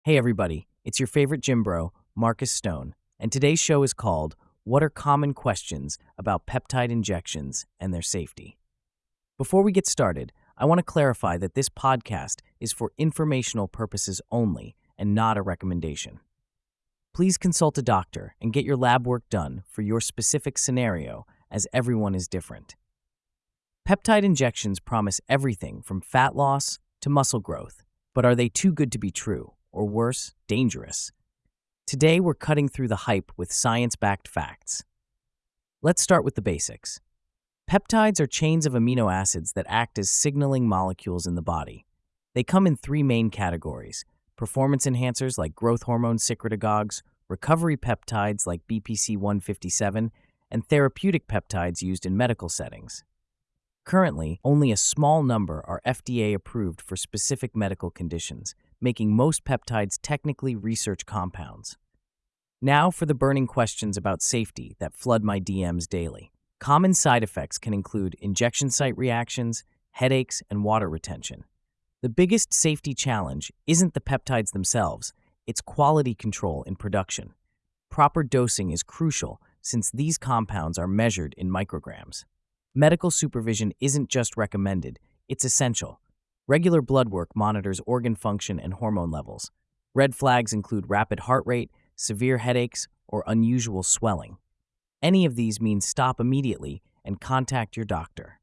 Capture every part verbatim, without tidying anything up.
Hey everybody, it's your favorite gym bro, Marcus Stone, and today's show is called What Are Common Questions About Peptide Injections and Their Safety? Before we get started, I want to clarify that this podcast is for informational purposes only and not a recommendation. Please consult a doctor and get your lab work done for your specific scenario, as everyone is different. Peptide injections promise everything from fat loss to muscle growth, but are they too good to be true? Or worse, dangerous? Today, we're cutting through the hype with science-backed facts. Let's start with the basics. Peptides are chains of amino acids that act as signaling molecules in the body. They come in three main categories: performance enhancers like growth hormone secretagogues, recovery peptides like B P C one fifty-seven, and therapeutic peptides used in medical settings. Currently, only a small number are F D A approved for specific medical conditions, making most peptides technically research compounds. Now for the burning questions about safety that flood my D Ms daily. Common side effects can include injection site reactions, headaches, and water retention. The biggest safety challenge isn't the peptides themselves, it's quality control in production. Proper dosing is crucial since these compounds are measured in micrograms. Medical supervision isn't just recommended, it's essential. Regular blood work monitors organ function and hormone levels. Red flags include rapid heart rate, severe headaches, or unusual swelling. Any of these means stop immediately and contact your doctor.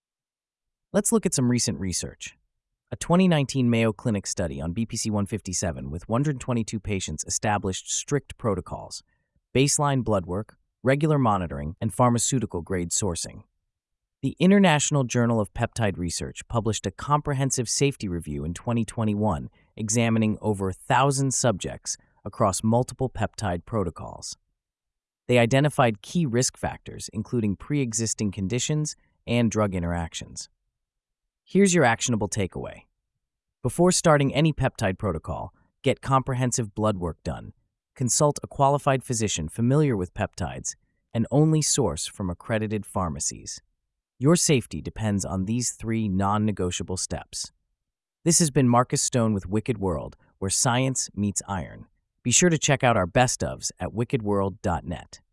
Let's look at some recent research. A twenty nineteen Mayo Clinic study on B P C one fifty-seven with one hundred twenty-two patients established strict protocols: baseline blood work, regular monitoring, and pharmaceutical-grade sourcing. The International Journal of Peptide Research published a comprehensive safety review in twenty twenty-one examining over a thousand subjects across multiple peptide protocols. They identified key risk factors, including pre-existing conditions and drug interactions. Here's your actionable takeaway. Before starting any peptide protocol, get comprehensive blood work done, consult a qualified physician familiar with peptides, and only source from accredited pharmacies. Your safety depends on these three non-negotiable steps. This has been Marcus Stone with Wicked World, where science meets iron. Be sure to check out our best ofs at wicked world dot net.